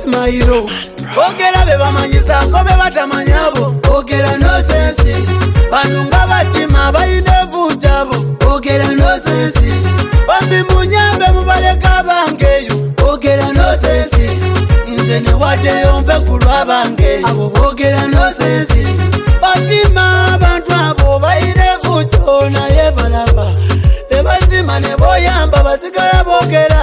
Smile. Ogera be bamanyisa ko be batamanyabo. Ogera no sense. Banunga batima bayine vujabo. Ogera no sense. Bambi munyambe mubaleka bangeyo. Ogera no sense. Inze ne wade yomve kulwa bange. Abo ogera no sense. Batima abantu abo bayine vujo na ye balaba. Nebazima ne boyamba bazigala bogera.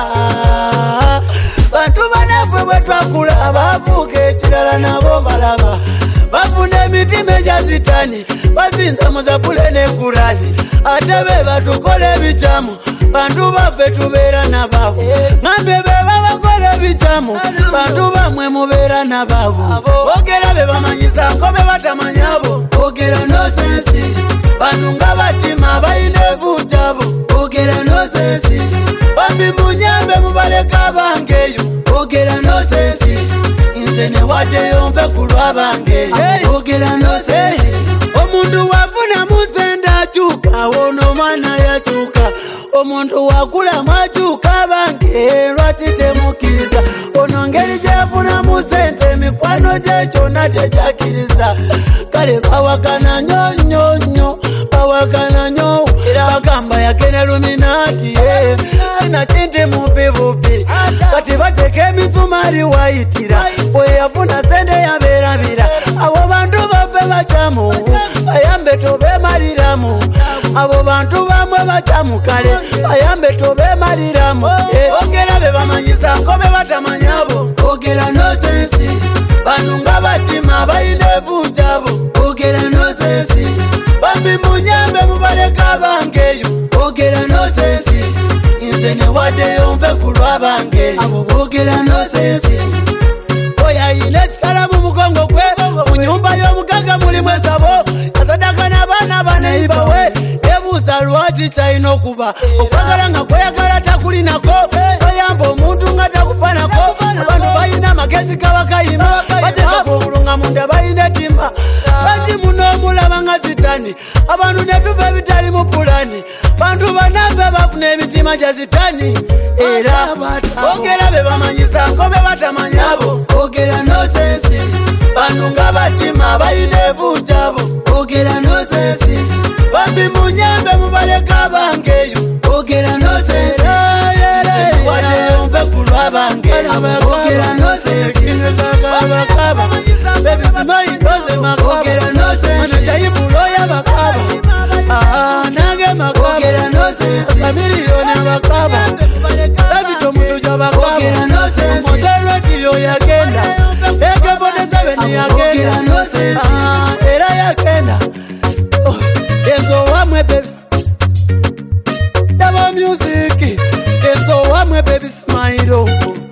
Bantu banafwe bwetwakula abavuka ekirala nabo balaba. Bafuna emitima egyazitani bazinza muzabule ne Kurani. Ate be batukole ebicamu bantu baffe tubeera nababo. Nambe be babakola ebicamu bantu bamwe mubeera nababo. Ogera be bamanyisa ko be batamanyabo. Ogera no sense. Banunga batima bayine vujabo. Ogera no sense. Bambi munyambe mubaleka bangeyo. Ogera no sense. Inze ne wade yomve kulwa bange. Ogera no sense. Omundu wafuna muzenda chuka wono mwana ya chuka. Omundu wakula machuka bange lwatite mukiriza. Ono ngeri jefuna muzende mikwano jecho nate jakiriza. Kale bawakana nyonyo bawakana nyo. Bagamba yakene luminati sina chindi mubibubi. Kati bateke emisumari wayitira. Bwe yafuna sente yaberabira. Abo bantu baffe bacamu bayambe tobemaliramu. Abo bantu bamwe bacamu kale bayambe tobemaliramu. Ogera be bamanyisa ko be batamanyabo. Ogera no sense. Banunga batima bayine vujabo. Ogera no sense. Bambi munyambe mubaleka bangeyo. Ogera no sense. Inze ne wade yomve kulwa bange. Abo ogera no sense. Oya ine kitala mu mugongo gwe. Mu nyumba y'omugaga mulimu esabo. Asadaka n'abaana baneiba we. Ebuuza lwaki kyalina okuba. Okwagala nga kweyagala takulinako. Oyamba omuntu nga takufanako. Abantu balina amagezi gabakayima. Bateeka obulunga munda balina ettima. Baki muno omulaba nga zitani. Abantu ne tuva ebitali mu pulani. Bantu banaffe bafuna emitima gya zitani. Era ogera be bamanyisa ko be batamanyabo. Ogera no sense. Banunga batima bayine vujabo. Ogera no sense. Bambi munyambe mubaleka bangeyo. Ogera no sense. Wade yomve kulwa bange. Ogera no sense. Baby smile doze makaba. Ogera no sense. Manajayibulo ya makaba. Nange makaba. Ogera no sense. Kamiliyoni makaba. Baby tomutuja makaba. Ogera no sense. Motero kiyo yagenda. Ege boneza beni yagenda. Ogera no sense. Era yagenda. Enzo wamwe baby. Double music. Enzo wamwe baby smile.